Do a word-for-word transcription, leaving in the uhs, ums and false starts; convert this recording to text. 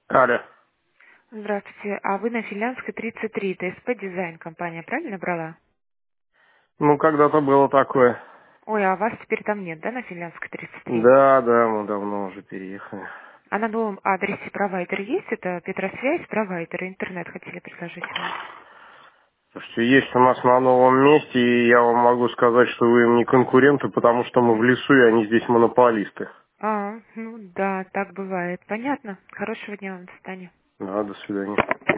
Алло. Здравствуйте. А вы на Финляндской тридцать три, ТСП Дизайн компания, правильно брала? Ну, когда-то было такое. Ой, а вас теперь там нет, да, на Финляндской тридцать три? Да, да, мы давно уже переехали. А на новом адресе провайдер есть? Это Петросвязь, провайдер, интернет хотели предложить вам. Слушайте, есть у нас на новом месте, и я вам могу сказать, что вы им не конкуренты, потому что мы в лесу, и они здесь монополисты. А, ну да, так бывает. Понятно. Хорошего дня вам, до свидания. Да, до свидания.